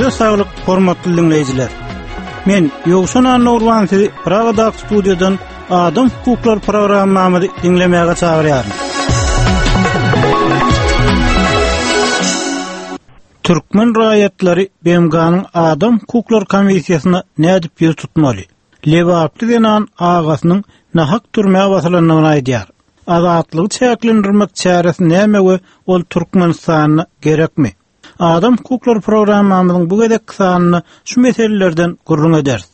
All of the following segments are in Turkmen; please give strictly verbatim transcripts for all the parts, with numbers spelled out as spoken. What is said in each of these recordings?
Ýa-da saglyk, hormatly dinleýijiler. Men Ýogşan Anurwan sizi Pragada studiýadan Adam hukuklar programmamy dinlemäge çagyrýarym. Türkmen raýatlary B M G'nyň Adam hukuklar komissiýasyna nädip ýüz tutmaly? Lewaply denen agasynyň nahak türmäge basylanmagyny aýdýar. Azatlygy çäklendirmek çäresi näme we ol Türkmenistanyna gerekmi? Adam hukuklar programmamyzyň bu gedek kysanyny şu meselelerden gurrun ederiz.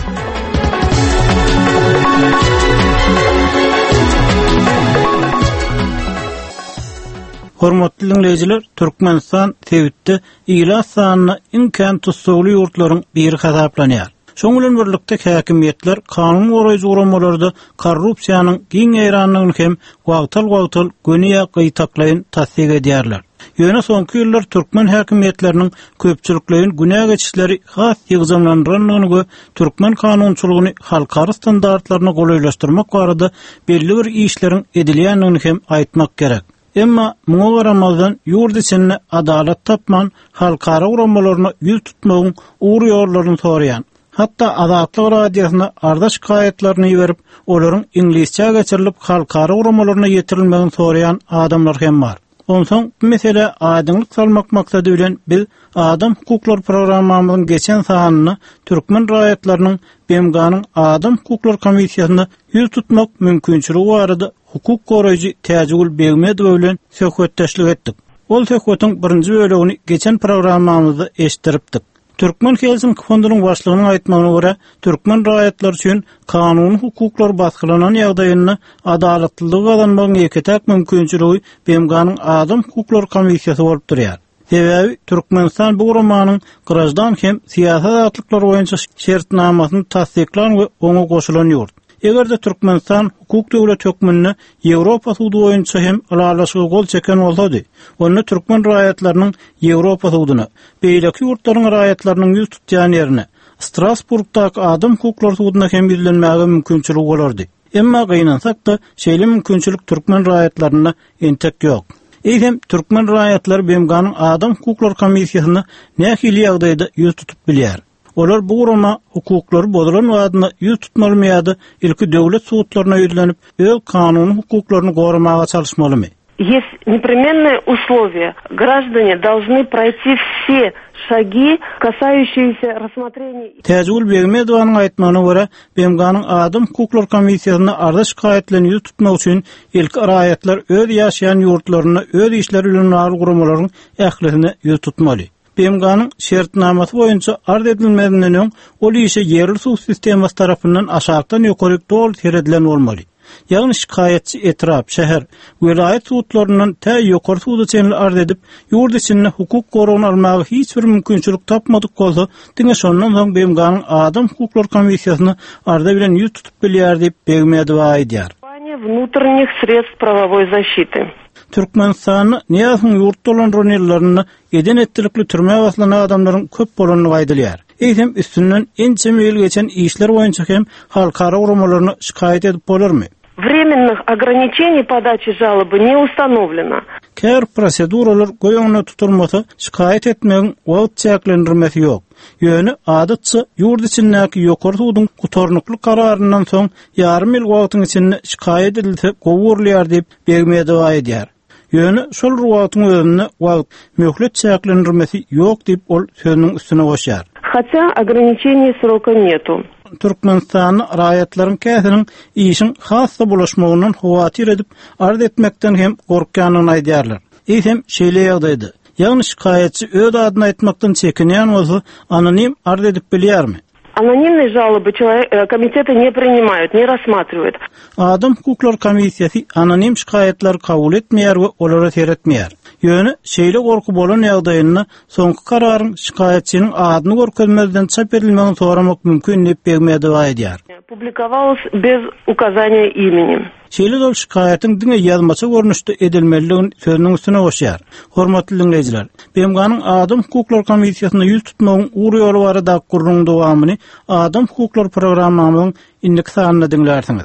Hormatly dinleýijiler, Türkmenistan Tewitde ýyla sanyny imkan tutsaly ýurtlaryň biri hasaplanýar. Şoň bilen birlikde häkimiýetler kanun goraýjy uramalarda korrupsiýanyň giň eýranlygyny hem wagtal-wagtal göniýe gytaklaýyn tasdik edýärler. Ýöne soňky ýyllar Türkmen häkimiýetleriniň köpçülikleýin günä geçişleri has ýygzamlandyranlygyny we Türkmen kanunçylygyny halkara standartlaryna golaýlaşdyrmak barada belli bir işleriň edilýändigini hem aýtmak gerek. Emma muňa garamazdan ýurt içinde adalet tapman halkara uramalaryna ýüz tutmagyň uğur ýollaryny soraýan. Hatda azatlyk radiýasyna arda şikaýetlerini ýerip, olaryň ingilisçe geçirilip halkara uramalaryna ýetirilmegini soraýan adamlar hem bar. Onsoň bu mesele aýdyňlyk salmak maksady bilen biz Adam hukuklar programmamyzyň geçen sanyny Türkmen raýatlarynyň B M G'nyň Adam hukuklar komissiýasyna ýüz tutmak mümkinçiligi barada hukuk goraýjy Täjegül Begmedow bilen söhbetdeşlik etdik. Ol söhbetiň birinji bölegini geçen programmamyzda eşitdiripdik. Türkmen Helsinki fondunyň başlygynyň aýtmagyna görä, Türkmen raýatlary üçin kanuny hukuklar baskılanan ýagdaýyny adaletlilik kazanmagyň eketek mümkinçiligi B M G'nyň Adam hukuklar komissiýasy bolup durýar. Sebebi Türkmenistan bu gurumanyň garaşdan hem siýasat atlyklar boýunça şertnamasyny tasdiklan we oňa goşulan ýurt. Egerde Türkmenistan hukuk döwlet hökmünde Ýewropa sudy boýunça hem alalaşygy gol çeken bolsady, onu Türkmen raýatlarynyň Ýewropa sudyna, beýleki ýurtlaryň raýatlarynyň ýüz tutýan ýerine, Strasburgdaky Adam hukuklar sudyna hem ýüzlenmäge mümkinçiligi bolardy. Emma gynansak da şeýle mümkinçilik Türkmen raýatlaryna entek ýok. Eýsem Türkmen raýatlary B M G'nyň Adam hukuklar komissiýasyna nähili ýagdaýda ýüz tutup bilýär. Olar bu guruma hukuklary bozulan wadyna ýüz tutmalymydy, ilki döwlet sudlaryna ýüzlenip, öz kanuny hukuklaryny goramaga çalışmalymy? Есть непременное условие. Граждане должны пройти все шаги, касающиеся рассмотрения. Täjegül Begmedowyň aýtmagyna görä, B M G'nyň Adam hukuklar komissiýasyna arda şikaýetlerini ýüz tutmak üçin ilk raýatlar öz ýaşaýan ýurtlaryna öz işleri bilen nail guramalaryň ählisini ýüz tutmaly. B M G'nyň şertnamasy boýunça arz edilmedinden öň ol işe yerli suw sistemasy tarapyndan aşagdan ýokary dol teredilen bolmaly. Ýagny şikaýetçi etrap, şäher, welaýat sudlarynyň tä ýokary suwda çenli arz edip, ýurt içinde hukuk goragyny almagy hiç bir mümkinçilik tapmadyk bolsa, diňe şondan soň B M G'nyň Adam hukuklar komissiýasyny arda bilen ýüz tutup bilýär diýip Begmedow aýdýar. Внутренних средств правовой защиты. Türkmenistanyň näçe ýurt dolandyran ýerlerini eden etdirikli türme baslanan adamlaryň köp bolanyny aýdylýar. Eýsem üstünden ençe meýil geçen işler boýunça hem halkara urumalaryny şikaýet edip bolarmy? Временных ограничений подачи жалобы не установлено. Kär proseduralar goýanyna tutulmasa şikaýet etmegiň wagt çäklendirmesi ýok. Ýöne adatça ýurt içindäki ýokary suwdyň gutarnykly kararynyň soň ýarym ýyl wagtyň içinde şikaýet edilse gowurlýar diýip Begmedow aýdýar. Ýöne şol wagtyň özünde wagt möhlet çäklendirmesi ýok diýip ol sözüniň üstüne goşýar. Хотя ограничений срока нету. Türkmenistan raýatlaryň käsiniň işin hassa bulaşmagynyň hawatyr edip arz etmekden hem gorkanyny aýdýarlar. Eýsem şeýle ýagdaýda ýagny şikaýetçi öz adyny aýtmakdan çekinýän bolsa, anonim arz edip bilýärmi? Анонимные жалобы человек, комитеты не принимают, не рассматривают. Adam hukuklar komissiýasy anonim şikaýetler kabul etmeýär we olara seretmeýär. Ýöne şeýle gorku bolan ýagdaýynda soňky kararyň şikaýetçiniň adyny görkezmezden çap edilmegini soramak mümkin diýip Begmedow aýdýar. Публиковалось без указания имени. Şeýle dol şikaýetin diňe ýazmaça görnüşde edilmeliligini sözüniň üstüne goşýar. Hormatly dinleýijiler, B M G'nyň Adam hukuklar komissiýasyna ýüz tutmagyň uğur ýoly barada gurrun dowamyny Adam hukuklar programmamynyň indiki sanyna dinlersiňiz.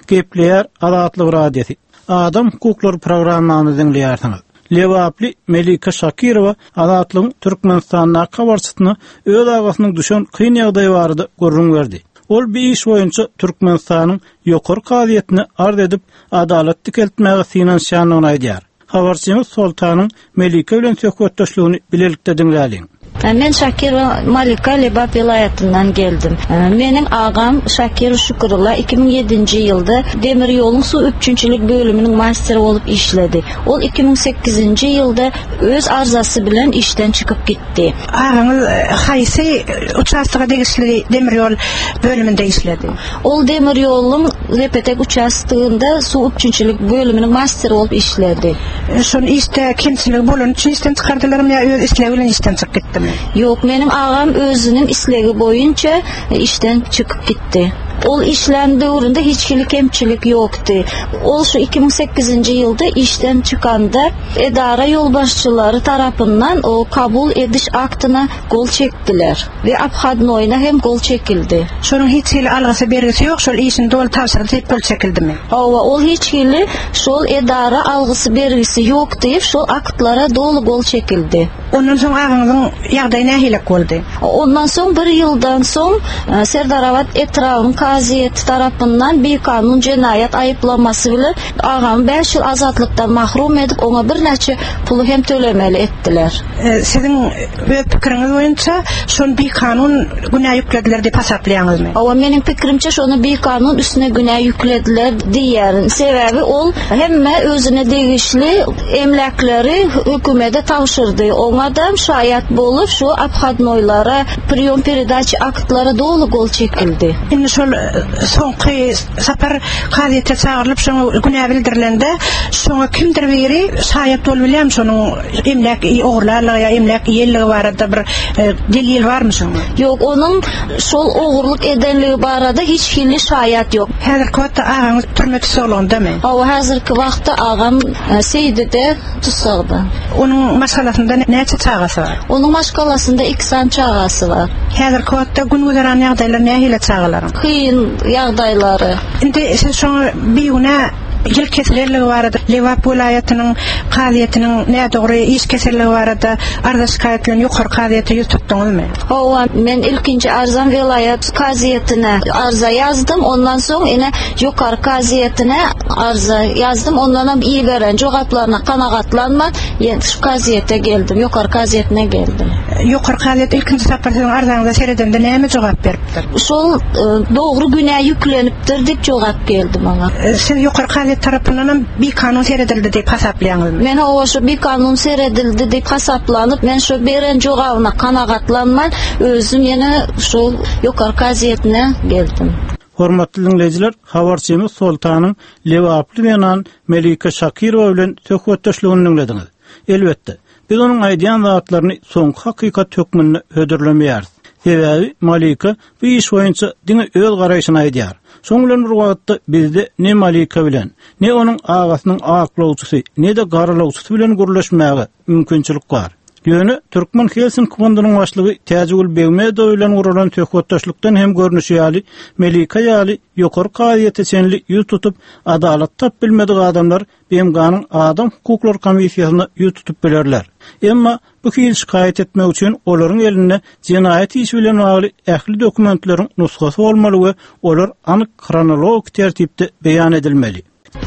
Gepleýär Azatlyk radiosi. Adam hukukları programmany dinleýärsiňiz. Lewaply Melika Şakirowa Azatlygyň Türkmenistanyna kabarçysyny öz agasynyň düşen kyn ýagdaý barada görüň berdi. Ol bir iş boýunça Türkmenistanyň ýokary kaziýetini arz edip adalet dikeltmäge finansiýanyny aýdýar. Habarçymyz Soltanyň Melika bilen söhbetdeşligini bilelikde dinläýäliň. Men Şakir Malika Lebap vilayatından geldim. Menin ağam Şakir Şükürullah iki bin yedinci yılda demir yolun su üçüncülük bölümünün masteri olup işledi. Ol iki bin sekizinci yılda öz arzası bilen işten çıkıp gitti. Ağamız haysi uçastağa degişli demir yol bölümünde işledi. Ol demir yolun Repetek uçastığında su üçüncülük bölümünün masteri olup işledi. Son işte kimçilik bolun için işten çıkardılar mı ya öz işlevilen işten çıkıp gitti mi? Yok, benim ağam özünün islegi boyunca işten çıkıp gitti. Ol işlendiğinde hiçkilik kemçilik yoktu. Ol şu iki bin sekizinci yılda işten çıkanda edara yolbaşçıları tarafından o kabul ediş aktına gol çektiler. Ve Abhadnoy'na hem gol çekildi. Şunun hiç hili algısı bergisi yok, şol işin dolu tavsırdı hep gol çekildi mi? Ova, ol hiç hili şol edara algısı bergisi yok deyip şol aktlara dolu gol çekildi. Ondan sonra ağamızın yağdayı ne hilek oldu? Ondan son bir yıldan son Serdaravat etrafın kaziyeti tarafından bir kanun cinayet ayıplaması bile ağam beş yıl azatlıktan mahrum edip ona bir neçe pulu hem tölemeli ettiler. Ee, sizin fikriniz boyunca son bir kanun günah yüklediler diye hesaplayanız mı? Ama benim fikrimce şonu bir kanun üstüne günah yüklediler diyerin. Sebebi ol hemme özüne değişli emlakları hükümete tavşırdı. Ona da şayet bulup şu Abhadnoylara priyon peridaç aktlara dolu gol çekildi. Şimdi şol sonqı sapar kaziyete çağırılıp şonu günah bildirilende sonra kimdir biri şayet ol bilem şonu emlak oğurlarla ya emlak yelliği var da bir e, delil var mı şonu? Yok, onun sol oğurluk edenliği barada hiç hili şayet yok. Hazır kuvvette ağam türme tutuğluğun değil mi? O hazırki vakti ağam e, Seydi'de tutsağdı. Onun maskalasında ne, ne çağası var? Onun maskalasında iki san çağası var. Hazır kuvvette gün uzaran yağdaylar ne hile çağıların? Kıyın yağdayları. Şimdi siz şonu bir güne yıl keserliği vardı. Lewap vilayetinin kaziyetinin ne doğru iş keserliği vardı. Arda şikayetlerin yukarı kaziyeti yüz tuttunuz mu? Ova, ben ilkinci arzan vilayet kaziyetine arza yazdım. Ondan sonra yine yukarı kaziyetine arza yazdım. Ondan iyi veren cevaplarına kanağatlanma. Yani şu kaziyete geldim. Yukarı kaziyetine geldim. Yukarı kaziyet ilkinci seferden arzanıza seyredende neye mi cevap veriptir? Sol e, doğru günah yükleniptir deyip cevap geldim ona. E, siz yukarı kaziyet tarafından bir kanun seyredildi deyip hesaplayanız mı? Ben o şu bir kanun seyredildi deyip hesaplanıp ben şu beren cevabına kanağatlanman özüm yine şu yukarı kaziyetine geldim. Hormatly dinleyijiler, habarçymyz Soltanyň Lewaply bilen Melika Şakirowa bilen söhbetdeşligini dinlediňiz. Elbetde, biz onun aýdýan zatlaryny soňky hakykat hökmünde hödürlemeýäris. Sebebi Malika bu iş boýunça diňe öz garaýşyny aýdýar. Şoň bilen bir wagtda bizde ne Malika bilen, ne onuň agasynyň aklawçysy, ne de garalawçysy bilen gürleşmäge mümkinçilik bar. Ýöne Türkmen Helsinki fondunyň başlygy Täjegül Begmedow bilen guralan töhwetdeşlikden hem görnüşi ýaly Melika ýaly ýokary kaziýete senli ýüz tutup adalet tap bilmedik adamlar Bemganyň Adam Hukuklar Komissiýasyna ýüz tutup bilerler. Emma bu hil şikayet etmek üçin olaryň eline jinayet işi bilen bagly ähli dokumentleriň nusgasy bolmaly we olar anyk kronologik tertipde beýan edilmeli.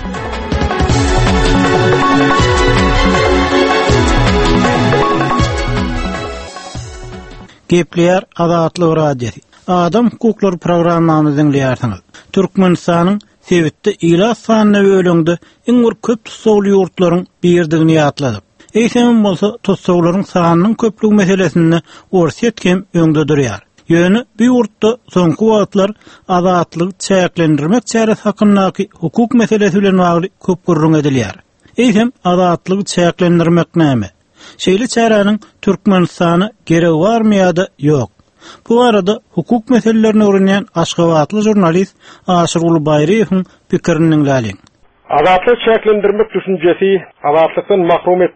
Gepleýär Azatlyk radiosi. Adam hukukları programmany dinleýärsiňiz. Türkmenistanyň Sewitde ila sanyna bölüňde iň bir köp tutsagly ýurtlaryň birdigini ýatladyk. Eýsem bolsa tutsaglaryň sanynyň köplügi meselesini orsetkem öňde durýar. Ýöne bu ýurtda soňky wagtlar azatlygy çäklendirmek çäresi hakyndaky hukuk meselesi bilen bagly köp gurrun edilýär. Eýsem azatlygy çäklendirmek näme? Şeýle çäräniň Türkmenistany gerek barmy ýa-da ýok? Bu arada hukuk meselelerini öğrenen Aşgabatly jurnalist Aşyr Ulubayryň pikirini dinläliň. Azatlyk çäklendirmek düşünjesi, azatlykdan mahrum etmek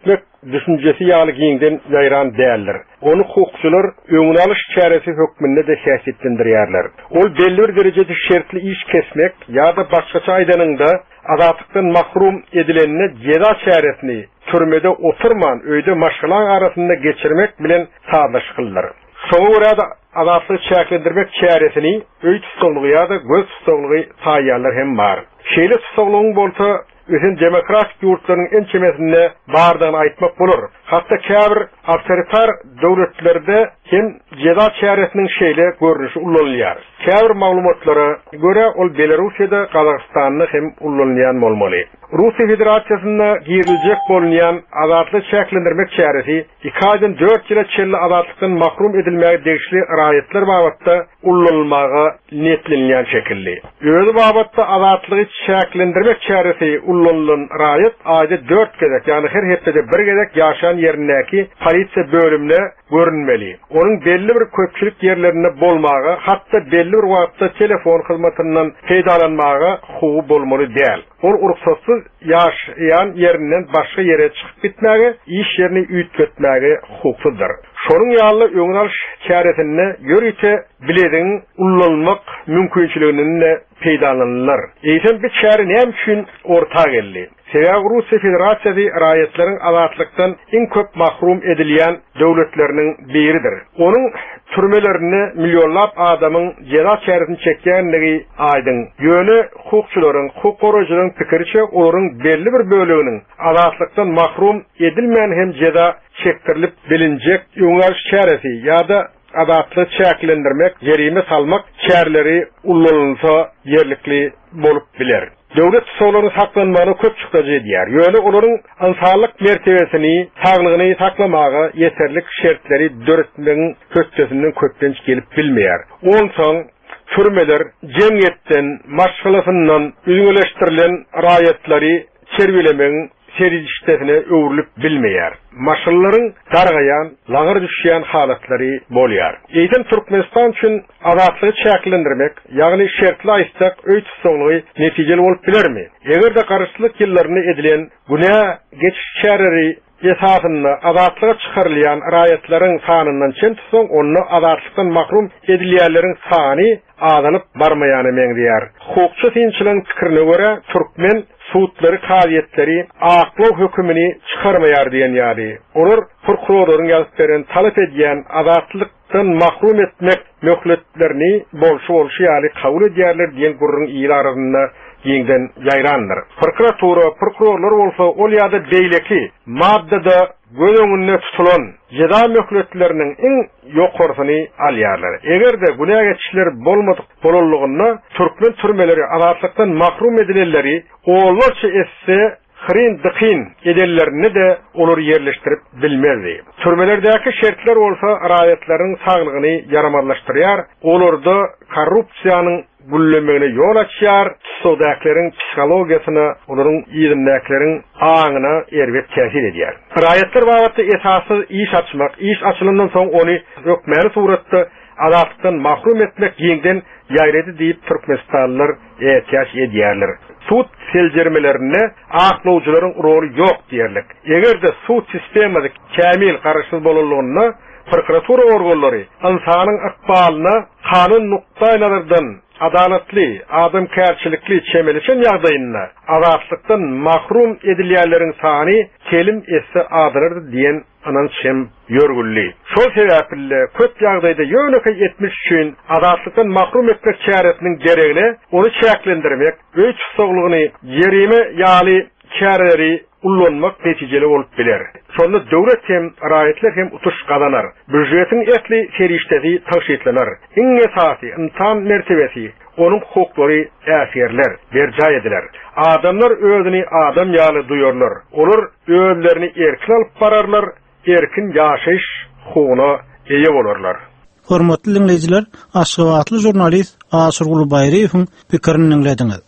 düşünjesi ýaly giňden ýaýran däldir. Onu hukukçular öňüne alyş çäresi hökmünde de häsiýetlendirýärler. Ol belli bir derejede şertli iş kesmek ýa-da başgaça aýdanynda azatlıktan mahrum edilenine ceza çaresini türmede oturman öýde maşgalan arasında geçirmek bilen sağlaşkıllar. Soňa görä azatlyk çäklendirmek çaresini öý tutulgy ýa-da göz tutulgy taýýarlar hem bar. Şeýle tutulgyň bolsa özün demokratik ýurtlaryň en çemesinde bardan aýtmak bolar. Hatda käbir awtoritar döwletlerde hem ceza çaresiniň şeýle görnüşi ullanýar. Käbir maglumatlara görä ol Belarusyada, Kazakstanda hem ullanýan bolmaly. Russiýa Federasiýasynda giriljek bolanýan azatlyk çäklendirmek çäresi iki aýdan dört ýyla çelli azatlykdan mahrum edilmäge degişli raýatlar babatda ullanylmagy niýetlenýän şekilli. Öňe babatda azatlygy çäklendirmek çäresi ullanılan raýat aýda dört gezek, ýani her hepde bir gezek ýaşan ýerindäki polisiýa bölümine görünmeli. Onun belli bir köpçülik yerlerinde bolmagy, hatda belli bir wagtda telefon hyzmatyndan peýdalanmagy hukuky bolmaly däl. Ol uruksatsız ýaşaýan ýerinden başga ýere çykyp gitmäge, iş ýerini üýtgetmäge hukuklydyr. Şonuň ýaly öňüne alyş çäresini ýörüte bilediň ullanmak mümkinçiligini peýdalanýar. Eýsem bir çäre näme üçin ortak geldi? Sebäbi Russiýa Federasiýasy raýatlaryň azatlykdan iň köp mahrum edilýän döwletleriniň biridir. Onuň türmelerini milyonlap adamyň ceza çäresini çekýänligi aýdyň. Ýöne hukukçularyň, hukuk goraýjylaryň pikiriçe olaryň belli bir böleginiň azatlykdan mahrum edilmeýän hem ceza çektirilip bilinjek öňe çäresi ýa-da azatlyk çäklendirmek, jerime salmak çäreleri ullanylsa ýerlikli bolup biler. Döwlet tutularyny saklanmagyny köp çykdaja edýär. Ýöne olaryň insanlyk mertebesini, saglygyny saklamagy ýeterlik şertleri döretmeň köçesinden köpden gelip bilmeýär. Onsoň türmeler jemgyýetden, maşgalasyndan üzüňleşdirilen raýatlary çerbilemeň serişdesine öwrülip bilmeýär. Maşgallaryň dargaýan, lagyr düşýän halatlary bolýar. Eýdim Türkmenistan üçin azatlygy çäklendirmek, ýagny şertli aýtsak öý tutulgy netijeli bolup bilermi? Egerde garşylyk ýyllaryny edilen günä geçiş çäreleri esasında azatlyga çykarylýan raýatlaryň sanyndan çen tutsaň, onu azatlykdan mahrum edilýärleriň sany azanyp barmaýany meňdýär. Hukukçy synçylaryň pikirine görä türkmen suutlary, kaziýetleri aklaw hökümini çykarmaýar diýen ýaly. Olar prokurorlaryň ýazyp beren talap edýän azatlykdan mahrum etmek möhletlerini bolşy bolşy ýaly kabul edýärler diýen gurrun ýylarynda giňden ýaýrandyr. Prokuratura, prokurorlar bolsa ol ýa-da beýleki maddada göňünde tutulan ceza möhletleriniň iň ýokarsyny alýarlar. Egerde günah geçişleri bolmadyk bolanlygyna türkmen türmeleri azatlykdan mahrum edilenleri olarça esse hrin dıkin edellerini de olur yerleştirip bilmezdi. Türmelerdeki şertler olsa raýatlaryň saglygyny yaramadlaşdyrýar, olurda korrupsiýanyň güllemegine yol açýar, tutuldaklaryň psihologiýasyna, olaryň ýygyndaklaryň aňyna erbet täsir edýär. Raýatlar babatda esasy iş açmak, iş açylyndan soň ony hökmäli suratda azatlykdan mahrum etmek giňden ýaýredy diýip Türkmenistanlylar ätýäş edýärler. Sud seljermelerine aklawjylaryň roli ýok diýerlik. Egerde sud sistemady kämil garaşsyz bolanlygyna prokuratura organlary insanyň ykbalyna kanun nukdaýlaryndan adaletli, adamkärçilikli çemeleşen ýagdaýynda azatlykdan mahrum edilýärleriň sany kelim esse adyrdy diýen anançem ýörgülli. Şol sebäple köp ýagdaýda ýöneki etmiş üçin azatlykdan mahrum etmek çäresiniň geregine onu çäklendirmek, öý tutulgyny jerime ýaly çäreleri ullanmak netijeli bolup biler. Şonda döwlet hem raýatlar hem utuş gazanar. Büjetiň etli serişdesi taşytlanar. Iň esasy insan mertebesi, onuň hukuklary äsirler, berja ediler. Adamlar özüni adam ýaly duýarlar. Olar özlerini erkin alyp bararlar, erkin ýaşaýyş hukugyna eýe bolarlar. Hormatly dinleýijiler, Aşgabatly jurnalist Asyr Gulbaýewiň pikirini dinlediňiz.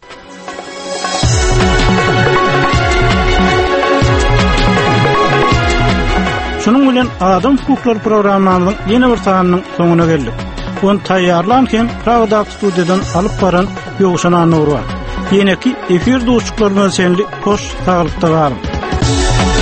Şunun bilen Adam Hukuklar programmasynyň ýene bir sanynyň soňuna geldik. Onu taýýarlanken Pragda studiýadan alyp baran Ýogşan Anur bar. Ýene-ki efir dostluklar bilen senli hoş taglykda barym.